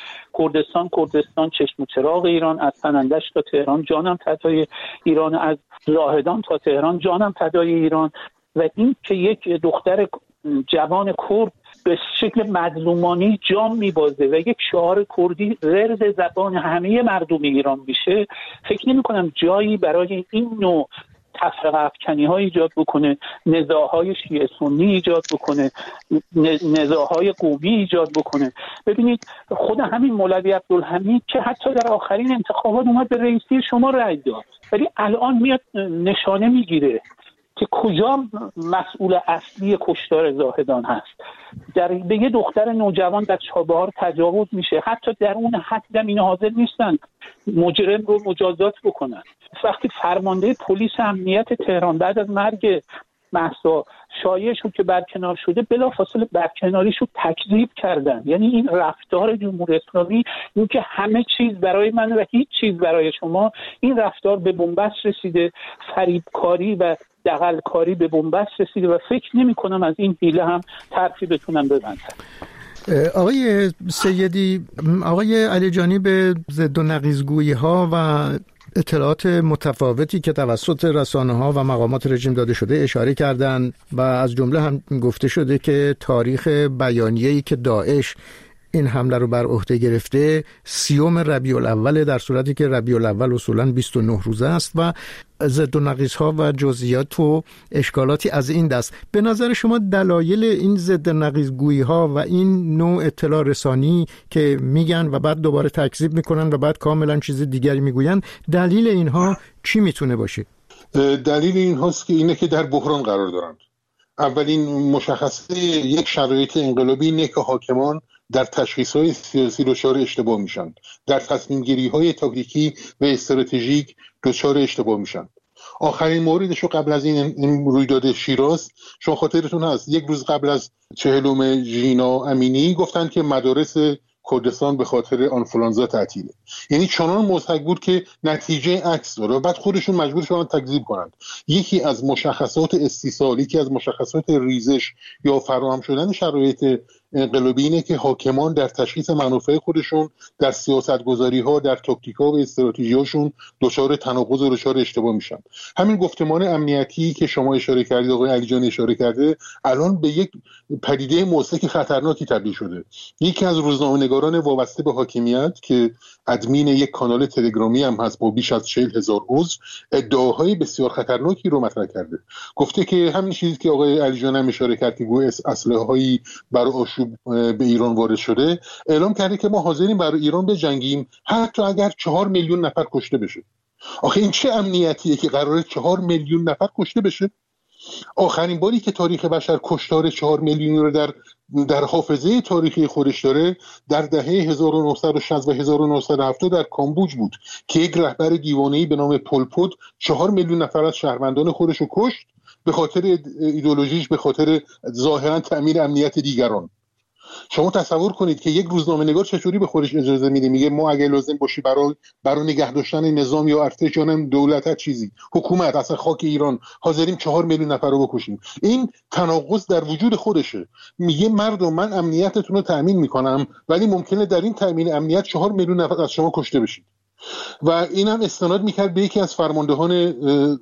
کردستان چشم و چراغ ایران، از پنندش تا تهران جانم فدای ایران، از زاهدان تا تهران جانم فدای ایران. و این که یک دختر جوان کرد به شکل مظلومانی جام میبازه و یک شعار کردی رد زبان همه مردم ایران میشه، فکر نمی کنم جایی برای این نوع تفرقه افکنی ها ایجاد بکنه، نزاعهای شیعه سنی ایجاد بکنه، نزاعهای قومی ایجاد بکنه. ببینید خود همین مولوی عبدالحمید که حتی در آخرین انتخابات اومد به رئیسی شما رأی داد، ولی الان میاد نشانه میگیره که کجا مسئول اصلی کشتار زاهدان هست. به یه دختر نوجوان در چابهار تجاوز میشه، حتی در اون حد هم اینا حاضر نیستن مجرم رو مجازات بکنن. وقتی فرمانده پلیس امنیت تهران بعد از مرگ مهسا شایع شد که برکنار شده، بلافاصله برکناریش رو تکذیب کردن. یعنی این رفتار جمهوری اسلامی، این که همه چیز برای من و هیچ چیز برای شما، این رفتار به بنبست رسیده، فریبکاری و دغلکاری به بنبست رسیده و فکر نمی کنم از این حیله هم طرفی بتونم ببندن. آقای سیدی، آقای علیجانی به ضد و نقیض‌گویی ها و اطلاعات متفاوتی که توسط رسانه‌ها و مقامات رژیم داده شده اشاره کردند و از جمله هم گفته شده که تاریخ بیانیه‌ای که داعش این حمله رو بر عهده گرفته 30 ربیع الاول، در صورتی که ربیع الاول اصولاً 29 روزه است و ضد و نقیض‌ها و جزئیات و اشکالاتی از این دست. به نظر شما دلایل این ضد و نقیض‌گویی‌ها و این نوع اطلاع رسانی که میگن و بعد دوباره تکذیب میکنن و بعد کاملا چیز دیگری میگوین، دلیل اینها چی میتونه باشه؟ دلیل این هاست که اینه که در بحران قرار دارند. اولین مشخصه یک شرایط انقلابی اینه که حاکمان در تشخیص‌های سیاسی دچار اشتباه میشن، در تصمیم‌گیری‌های تاکتیکی و استراتژیک دچار اشتباه میشن. آخرین موردش رو قبل از این رویداد شیراز، شما خاطرتون هست یک روز قبل از 40 ژینا امینی گفتن که مدارس کردستان به خاطر آنفولانزا تعطیله. یعنی چنان مضحک بود که نتیجه عکس داره و بعد خودشون مجبور شدن تکذیب کنند. یکی از مشخصات استیصال، یکی از مشخصات ریزش یا فراهم شدن شرایط انقلابی اینه که حاکمان در تشخیص منافع خودشون در سیاست‌گذاری‌ها، در تاکتیک‌ها و استراتژی‌هاشون دچار تناقض و دچار اشتباه میشن. همین گفتمان امنیتی که شما اشاره کردید، آقای علیجانی اشاره کرده، الان به یک پدیده موسیقی خطرناکی تبدیل شده. یکی از روزنامه‌نگاران وابسته به حاکمیت که ادمین یک کانال تلگرامی هم هست با بیش از 40,000 عضو، ادعاهای بسیار خطرناکی رو مطرح کرده. گفته که همین چیزی که آقای علیجانی هم اشاره کرد که گویا اسلحه‌هایی برای آشوب به ایران وارد شده، اعلام کرده که ما حاضریم برای ایران بجنگیم حتی اگر 4 میلیون نفر کشته بشه. آخه این چه امنیتیه که قراره 4 میلیون نفر کشته بشه؟ آخرین باری که تاریخ بشر کشتار 4 میلیونی رو در حافظه تاریخی خودش داره در دهه 1960 و 1970 در کامبوج بود که یک رهبر دیوانه‌ای به نام پل پوت 4 میلیون نفر از شهروندان خودش رو کشت به خاطر ایدئولوژیش، به خاطر ظاهرا تأمین امنیت دیگران. شما تصور کنید که یک روزنامه‌نگار چطوری به خودش اجازه میده، میگه ما اگه لازم باشه برای نگه داشتن نظام یا ارتش یا دولت چیزی، حکومت، اصلا خاک ایران، حاضریم 4 میلیون نفر رو بکشیم. این تناقض در وجود خودشه. میگه مردم من امنیتتون رو تأمین میکنم ولی ممکنه در این تأمین امنیت 4 میلیون نفر از شما کشته بشید. و اینم استناد میکرد به یکی از فرماندهان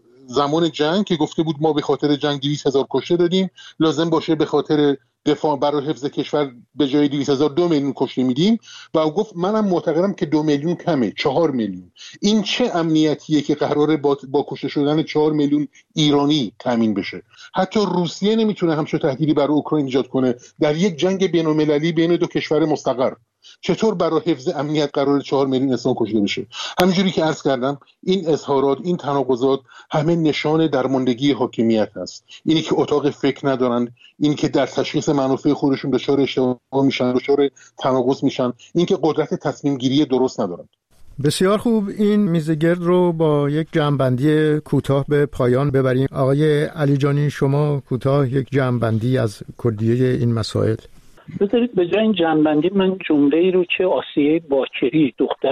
زمان جنگ که گفته بود ما به خاطر جنگ 200,000 کشته دادیم، لازم باشه به خاطر دفاع برای حفظ کشور به جای 200,000 2 میلیون کشته میدیم. و او گفت منم معتقدم که 2 میلیون کمه، 4 میلیون. این چه امنیتیه که قراره با کشته شدن 4 میلیون ایرانی تامین بشه؟ حتی روسیه نمیتونه همچون تهدیدی برای اوکراین ایجاد کنه در یک جنگ بین‌المللی بین دو کشور مستقر. چطور برای حفظ امنیت قرار 4 میلیون انسان کشته بشه؟ همینجوری که عرض کردم این اظهارات، این تناقضات همه نشان درماندگی حاکمیت هست. اینی که اتاق فکر ندارن، اینی که در تشخیص منافع خودشون دچار اشتباه میشن، دچار تناقض میشن، این که قدرت تصمیم گیری درست ندارن. بسیار خوب، این میزگرد رو با یک جمع‌بندی کوتاه به پایان ببریم. آقای علیجانی، شما کوتاه یک جمع‌بندی از کلیه این مسائل. بذارید به جای این جنبندی من جمله‌ای رو که آسیه باکری دختر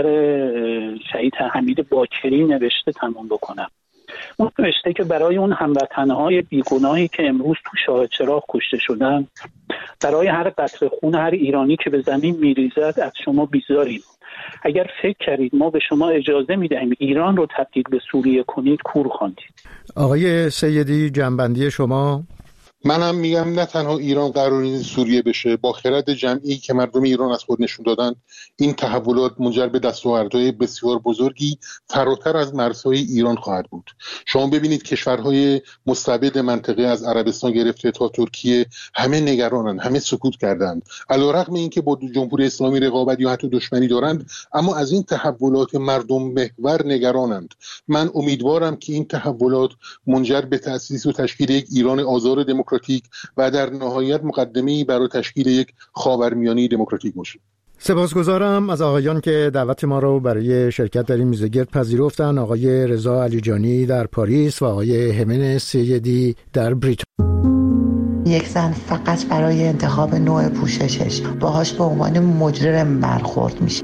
شهید حمید باکری نوشته تمام بکنم. اون نوشته که برای اون هموطنهای بیگناهی که امروز تو شاه چراغ کشته شدن، برای هر قطره خون هر ایرانی که به زمین میریزد از شما بیزاریم. اگر فکر کردید ما به شما اجازه میدهیم ایران رو تبدیل به سوریه کنید، کور خواندید. آقای سیدی، جنبندی شما. منم میگم نه تنها ایران قرار نیست سوریه بشه، با خرد جمعی که مردم ایران از خود نشون دادن این تحولات منجر به دستاوردهای بسیار بزرگی فراتر از مرزهای ایران خواهد بود. شما ببینید کشورهای مستبد منطقه از عربستان گرفته تا ترکیه همه نگرانند، همه سکوت کردند، علیرغم اینکه با جمهوری اسلامی رقابت یا حتی دشمنی دارند، اما از این تحولات مردم محور نگرانند. من امیدوارم که این تحولات منجر به تأسیس و تشکیل یک ایران آزاد دموکراتیک و در نهایت مقدمه‌ای برای تشکیل یک خاورمیانه دموکراتیک باشه. سپاسگزارم از آقایان که دعوت ما رو برای شرکت در این میزگرد پذیرفتن. آقای رضا علیجانی در پاریس و آقای همن سیدی در بریتانیا. یک زن فقط برای انتخاب نوع پوششش باهاش به عنوان مجرم برخورد میشه.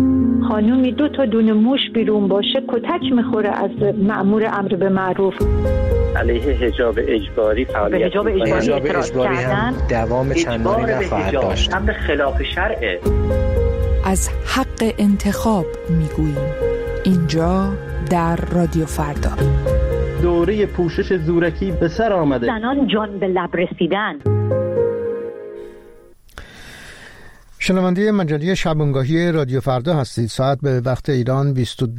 خانومی 2 تا دونه موش بیرون باشه کتک میخوره از مأمور امر به معروف. علیه حجاب اجباری فعالیت حجاب اجباری هم دوام چندانی نخواهد داشت. هم خلاف شرعه. از حق انتخاب میگوییم اینجا در رادیو فردا. دوره پوشش زورکی به سر آمده. زنان جان به لب رسیدن. شنونده مجله شبانگاهی رادیو فردا هستید. ساعت به وقت ایران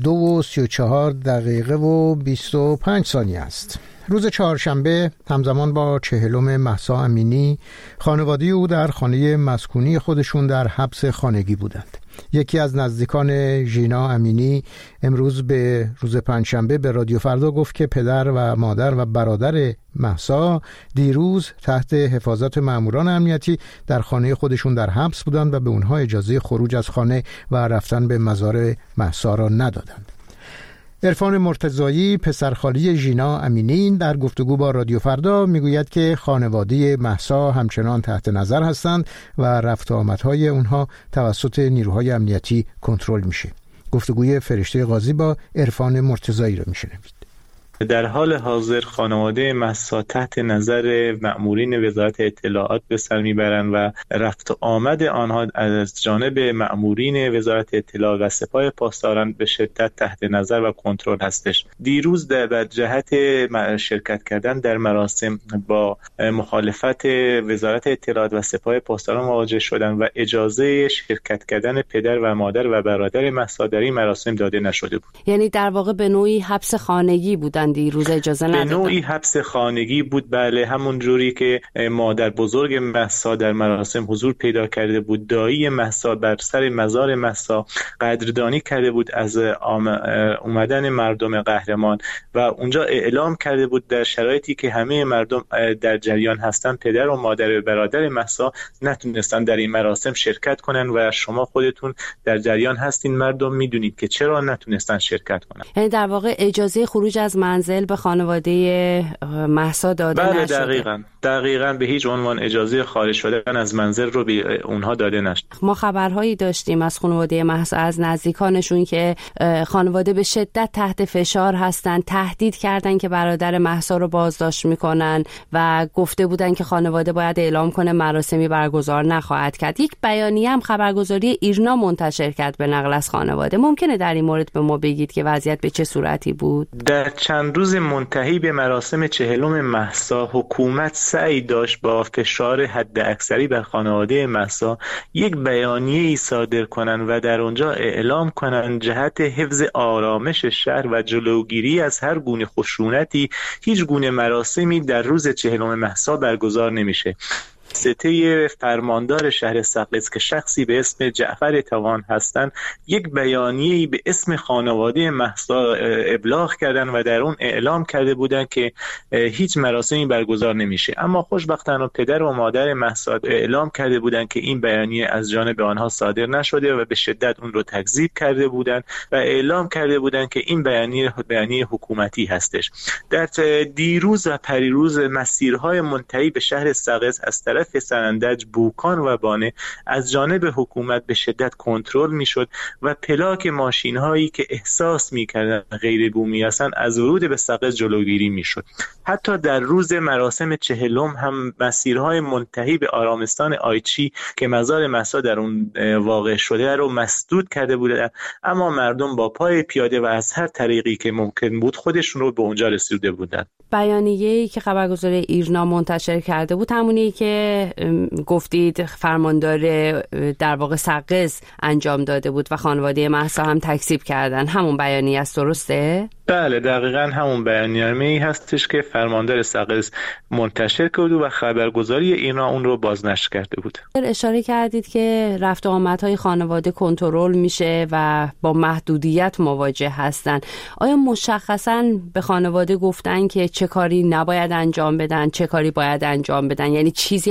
22:34 و 25 ثانیه است. روز چهارشنبه همزمان با 40 مهسا امینی خانواده او در خانه مسکونی خودشون در حبس خانگی بودند. یکی از نزدیکان ژینا امینی امروز به روز پنجشنبه به رادیو فردا گفت که پدر و مادر و برادر مهسا دیروز تحت حفاظت ماموران امنیتی در خانه خودشون در حبس بودند و به اونها اجازه خروج از خانه و رفتن به مزار مهسا را ندادند. عرفان مرتضایی پسرخالی ژینا امینی در گفتگو با رادیو فردا میگوید که خانواده مهسا همچنان تحت نظر هستند و رفت و آمدهای اونها توسط نیروهای امنیتی کنترل میشه. گفتگوی فرشته قاضی با عرفان مرتضایی رو میشنوید. در حال حاضر خانواده مهسا تحت نظر مأمورین وزارت اطلاعات به سر میبرند و رفت و آمد آنها از جانب مأمورین وزارت اطلاعات و سپاه پاسداران به شدت تحت نظر و کنترل هستش. دیروز در جهت شرکت کردن در مراسم با مخالفت وزارت اطلاعات و سپاه پاسداران مواجه شدند و اجازه شرکت کردن پدر و مادر و برادر مهسا در این مراسم داده نشده بود. یعنی در واقع به نوعی حبس خانگی بودن، دیروز اجازه ندادن. به نوعی حبس خانگی بود، بله. همون جوری که مادر بزرگ مهسا در مراسم حضور پیدا کرده بود، دایی مهسا بر سر مزار مهسا قدردانی کرده بود از اومدن مردم قهرمان و اونجا اعلام کرده بود در شرایطی که همه مردم در جریان هستن پدر و مادر و برادر مهسا نتونستن در این مراسم شرکت کنن و شما خودتون در جریان هستین، مردم میدونید که چرا نتونستن شرکت کنن. یعنی در واقع اجازه خروج از منزل به خانواده مهسا داده نشده. بله دقیقاً به هیچ عنوان اجازه خارج شدن از منزل رو به اونها داده نشد. ما خبرهایی داشتیم از خانواده مهسا، از نزدیکانشون که خانواده به شدت تحت فشار هستن، تهدید کردن که برادر مهسا رو بازداشت میکنن و گفته بودن که خانواده باید اعلام کنه مراسمی برگزار نخواهد کرد. یک بیانیه هم خبرگزاری ایرنا منتشر کرد به نقل از خانواده. ممکنه در این مورد به ما بگید که وضعیت به چه صورتی بود؟ در چند روز منتهی به مراسم 40 مهسا حکومت سعی داشت با فشار حد اکثری بر خانواده مهسا یک بیانیه‌ای صادر کنند و در اونجا اعلام کنند جهت حفظ آرامش شهر و جلوگیری از هر گونه خشونتی هیچ گونه مراسمی در روز 40 مهسا برگزار نمیشه. سته فرماندار شهر سقز که شخصی به اسم جعفر توان هستند یک بیانیه‌ای به اسم خانواده مهسا ابلاغ کردن و در اون اعلام کرده بودند که هیچ مراسمی برگزار نمیشه. اما خوشبختانه پدر و مادر مهسا اعلام کرده بودند که این بیانیه از جانب آنها صادر نشده و به شدت اون رو تکذیب کرده بودند و اعلام کرده بودند که این بیانیه حکومتی هستش. در دیروز و پریروز مسیرهای منتهی به شهر سقز از طرف سنندج، بوکان و بانه از جانب حکومت به شدت کنترل میشد و پلاک ماشین هایی که احساس میکردن غیر بومی هستن از ورود به سقز جلوگیری میشد. حتی در روز مراسم 40 هم مسیرهای منتهی به آرامستان آیچی که مزار مهسا در اون واقع شده رو مسدود کرده بودند، اما مردم با پای پیاده و از هر طریقی که ممکن بود خودشون رو به اونجا رسیده بودند. بیانیه‌ای که خبرگزاری ایرنا منتشر کرده بود همونی که گفتید فرماندار در واقع سقز انجام داده بود و خانواده مهسا هم تکذیب کردن، همون بیانیه است، درسته؟ بله دقیقاً همون بیانیه‌ای هستش که فرماندار سقز منتشر کرده و خبرگزاری ایرنا اون رو بازنشر کرده بود. اشاره کردید که رفت و آمدهای خانواده کنترل میشه و با محدودیت مواجه هستن. آیا مشخصاً به خانواده گفتن که چه کاری نباید انجام بدن، چه کاری باید انجام بدن؟ یعنی چیزی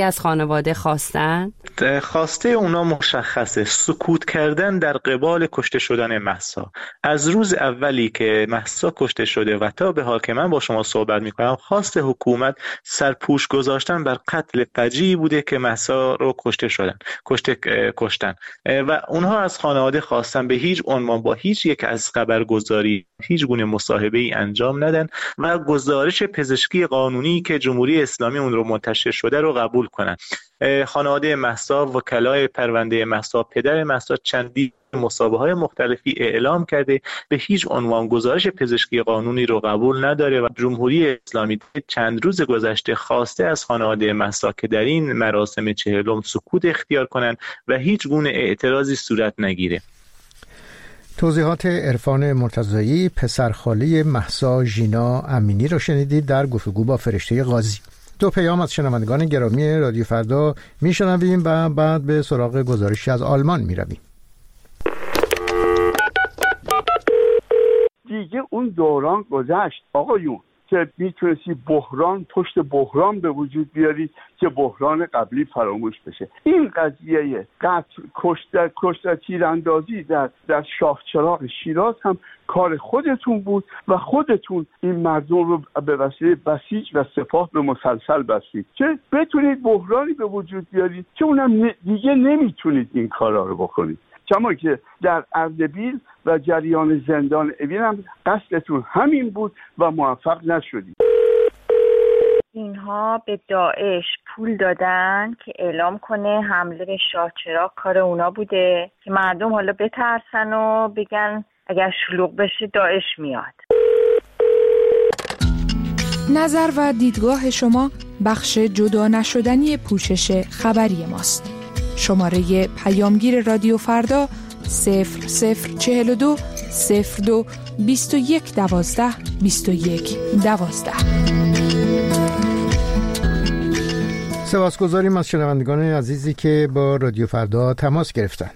چیزی از خانواده خواستن؟ خواسته اونا مشخصه، سکوت کردن در قبال کشته شدن مهسا. از روز اولی که مهسا کشته شده و تا به حال که من با شما صحبت میکنم، خواست حکومت سرپوش گذاشتن بر قتل فجیعی بوده که مهسا رو کشتن و اونها از خانواده خواستن به هیچ عنوان با هیچ یک از خبرگزاری هیچ گونه مصاحبه‌ای انجام ندن و گزارش پزشکی قانونی که جمهوری اسلامی اون رو منتشر شده رو قبول کنن. خانواده مهسا، وکلای پرونده مهسا، پدر مهسا چندین مسابقه‌های مختلفی اعلام کرده به هیچ عنوان گزارش پزشکی قانونی رو قبول نداره و جمهوری اسلامی چند روز گذشته خواسته از خانواده مهسا که در این مراسم 40 سکوت اختیار کنند و هیچ گونه اعتراضی صورت نگیره. توضیحات عرفان مرتضایی، پسرخاله مهسا ژینا امینی را شنیدید در گفتگو با فرشته قاضی. دو پیام از شنوندگان گرامی رادیو فردا میشنویم و بعد به سراغ گزارشی از آلمان میرویم. دیگه اون دوران گذشت آقایون که میتونستی بحران پشت بحران به وجود بیاری که بحران قبلی فراموش بشه. این قضیه قتل، کشته تیراندازی در شاهچراغ شیراز هم کار خودتون بود و خودتون این مردم رو به وسیله بسیج و سپاه به مسلسل بستید که بتونید بحرانی به وجود بیارید که اونم دیگه نمیتونید این کارا رو بکنید. کما که در اردبیل و جریان زندان اوین هم قصدتون همین بود و موفق نشدید. اینها به داعش پول دادن که اعلام کنه حمله به شاهچراغ کار اونا بوده که مردم حالا بترسن و بگن اگر شلوغ بشه داعش میاد. نظر و دیدگاه شما بخش جدا نشدنی پوشش خبری ماست. شماره پیامگیر رادیو فردا 0042 02 21 12 21 12. سپاسگزاریم از شنوندگان عزیزی که با رادیو فردا تماس گرفتند.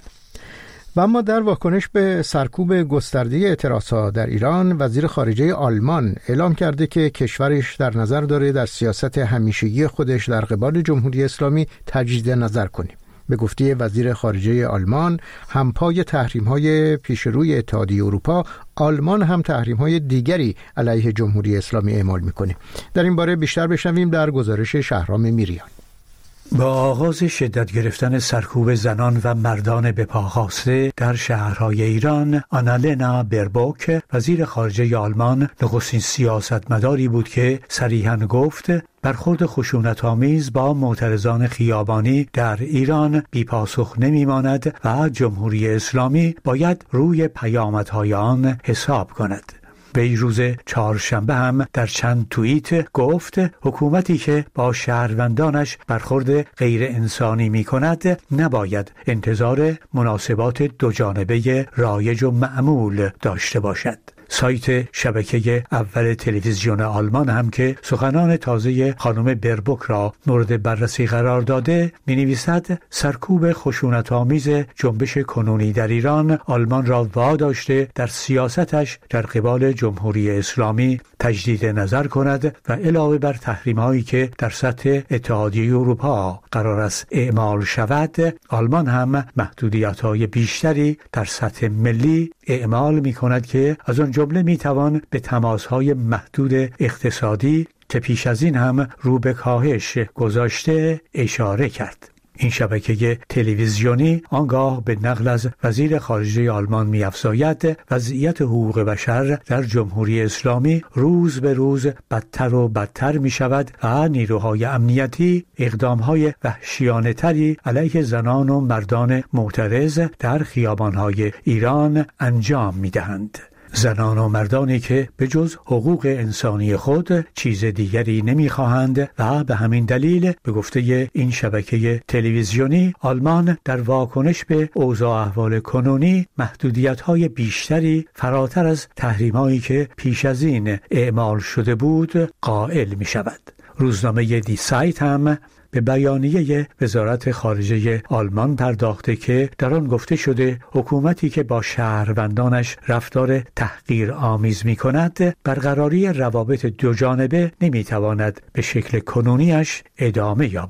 و اما در واکنش به سرکوب گسترده اعتراضات در ایران، وزیر خارجه آلمان اعلام کرده که کشورش در نظر داره در سیاست همیشگی خودش در قبال جمهوری اسلامی تجدید نظر کنه. به گفته وزیر خارجه آلمان، همپای تحریم‌های پیشروی اتحادیه اروپا، آلمان هم تحریم‌های دیگری علیه جمهوری اسلامی اعمال می‌کنه. در این باره بیشتر بشنویم در گزارش شهرام میریان. با آغاز شدت گرفتن سرکوب زنان و مردان به پا خاسته در شهرهای ایران، آنالنا بربوک، وزیر خارجه آلمان، نخستین سیاستمداری بود که صریحاً گفت برخورد خشونت‌آمیز با معترضان خیابانی در ایران بی‌پاسخ نمی‌ماند و جمهوری اسلامی باید روی پیامدهای آن حساب کند. وی روز چهارشنبه هم در چند توییت گفت حکومتی که با شهروندانش برخورد غیر انسانی می کند نباید انتظار مناسبات دوجانبه رایج و معمول داشته باشد. سایت شبکه اول تلویزیون آلمان هم که سخنان تازه خانم بربوک را مورد بررسی قرار داده می‌نویسد سرکوب خشونت‌آمیز جنبش کنونی در ایران آلمان را واداشته در سیاستش در قبال جمهوری اسلامی تجدید نظر کند و علاوه بر تحریم‌هایی که در سطح اتحادیه اروپا قرار است اعمال شود، آلمان هم محدودیت‌های بیشتری در سطح ملی اعمال می‌کند که از آن جمله میتوان به تماس‌های محدود اقتصادی که پیش از این هم رو به کاهش گذاشته اشاره کرد. این شبکه تلویزیونی آنگاه به نقل از وزیر خارجه آلمان می‌افزاید وضعیت حقوق بشر در جمهوری اسلامی روز به روز بدتر و بدتر می‌شود و نیروهای امنیتی اقدام‌های وحشیانه‌تری علیه زنان و مردان معترض در خیابان‌های ایران انجام می‌دهند. زنان و مردانی که به جز حقوق انسانی خود چیز دیگری نمی‌خواهند و به همین دلیل به گفته این شبکه تلویزیونی آلمان در واکنش به اوضاع احوال کنونی محدودیت‌های بیشتری فراتر از تحریم‌هایی که پیش از این اعمال شده بود قائل می‌شود. روزنامه دی سایت هم به بیانیه وزارت خارجه آلمان پرداخته که در آن گفته شده حکومتی که با شهروندانش رفتار تحقیرآمیز می‌کند برقراری روابط دوجانبه نمی‌تواند به شکل کنونیش ادامه یابد.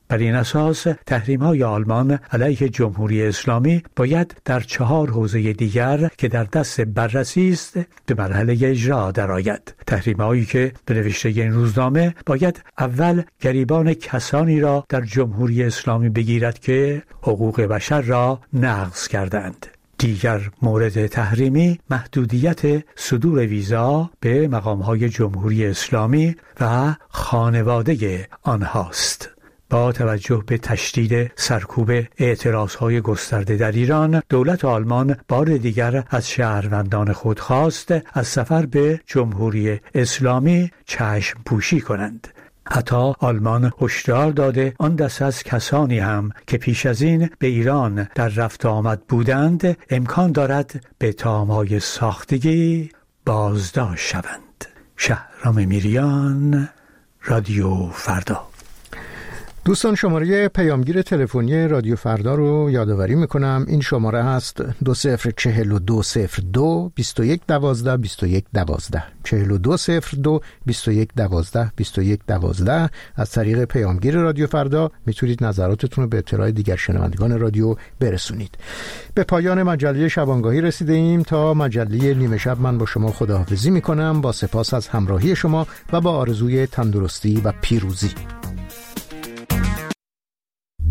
بر این اساس تحریم‌های آلمان علیه جمهوری اسلامی باید در 4 حوزه دیگر که در دست بررسی است به مرحله اجرا درآید. تحریم‌هایی که به نوشته این روزنامه باید اول گریبان کسانی را در جمهوری اسلامی بگیرد که حقوق بشر را نقض کردند. دیگر مورد تحریمی محدودیت صدور ویزا به مقام‌های جمهوری اسلامی و خانواده آنهاست. با توجه به تشدید سرکوب اعتراضهای گسترده در ایران، دولت آلمان بار دیگر از شهروندان خود خواست از سفر به جمهوری اسلامی چشم پوشی کنند. حتی آلمان هشدار داده آن دست از کسانی هم که پیش از این به ایران در رفت آمد بودند امکان دارد به اتهام‌های ساختگی بازداشت شوند. شهرام میریان، رادیو فردا. دوستان، شماره پیامگیر تلفنی رادیو فردا رو یادآوری میکنم. این شماره هست 204202 2112 2112 4202 2112 2112. از طریق پیامگیر رادیو فردا میتونید نظراتتون رو به اطلاع دیگر شنوندگان رادیو برسونید. به پایان مجله شبانگاهی رسیده ایم. تا مجله نیمه شب من با شما خداحافظی میکنم، با سپاس از همراهی شما و با آرزوی تندرستی و پیروزی.